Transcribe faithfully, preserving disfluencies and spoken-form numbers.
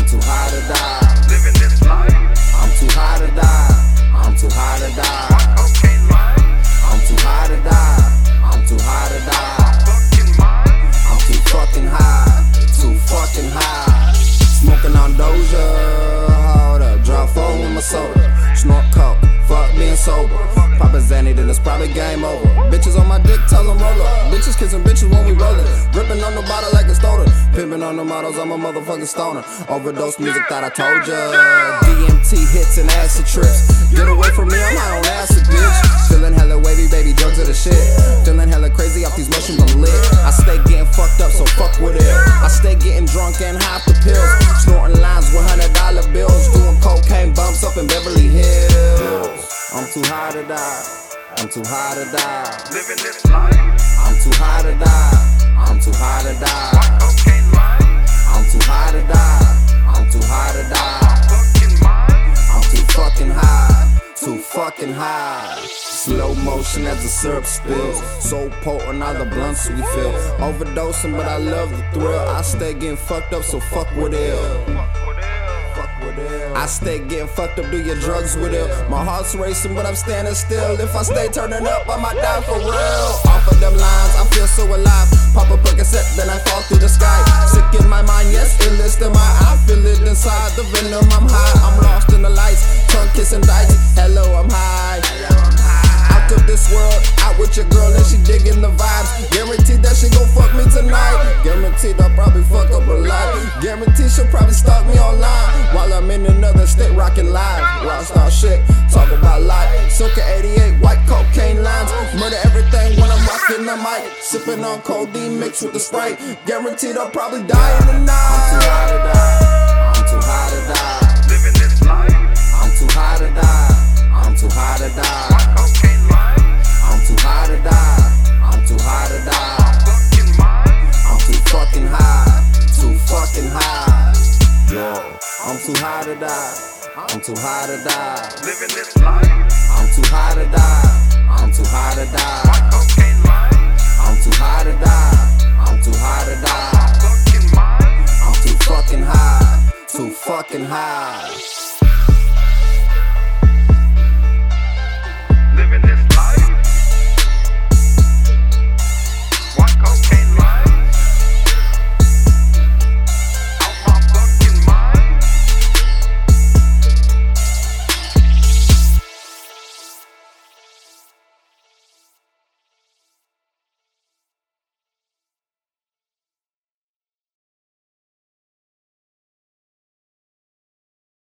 too high to die. Living this life. I'm too high to die. I'm too high to die. Cocaine life. I'm too high to die. I'm too high to die. Fucking mind. I'm too fucking high. Too fucking high. Smoking on Doja. Hold up. Drop phone with my soda. Snort coke. Fuck being sober. Pop a Zanny, then it's probably game over. Bitches on my dick, tell them roll up. Bitches kissing bitches when we rollin'. Gripping on the bottle like a stoner. Pimping on the models, I'm a motherfucking stoner. Overdose music, thought I told ya. D M T hits and acid trips. Get away from me, I'm high on acid, bitch. Feeling hella wavy, baby, drugs are the shit. Feeling hella crazy off these mushrooms, I'm lit. I stay getting fucked up, so fuck with it. I stay getting drunk and high off the pills. Snorting lines with hundred dollar bills. Doing cocaine bumps up in Beverly Hills. I'm too high to die. I'm too high to die. Living this life. I'm too high to die. I'm too high to die. Cocaine life. I'm too high to die. I'm too high to die. Fucking mind. I'm too fucking high. Too fucking high. Slow motion as the syrup spills. So potent, all the blunts we feel. Overdosing, but I love the thrill. I stay getting fucked up, so fuck with it. I stay getting fucked up, do your drugs with it. My heart's racing, but I'm standing still. If I stay turning up, I might die for real. Off of them lines, I feel so alive. Pop a Percocet, then I fall through the sky. Sick in my mind, yes, illest in my eye. Feel it inside the venom, I'm high. I'm lost in the lights, tongue kissing dice. Hello, I'm high. Out of this world, out with your girl and she digging the vibes. Guaranteed that she gon' fuck me tonight. Guaranteed I'll probably fuck up her life. Guaranteed she'll probably stalk me online while I'm in another state rocking live. Rockstar shit, talk about life. Circa eighty-eight, white cocaine lines. Murder everything when I'm rocking the mic. Sipping on codeine mixed with the Sprite. Guaranteed I'll probably die in the night. I'm too high to die. I'm too high to die. Living this life. I'm too high to die. I'm too high to die. Cocaine life. I'm too high to die. I'm too high to die. Fucking mind. I'm too fucking high. Too fucking high. Yo, I'm too high to die. I'm too high to die. Living this life. I'm too high to die. I'm too high to die. Cocaine life. I'm too high to die. I'm too high to die. Fucking mind. I'm too fucking high. Too fucking high.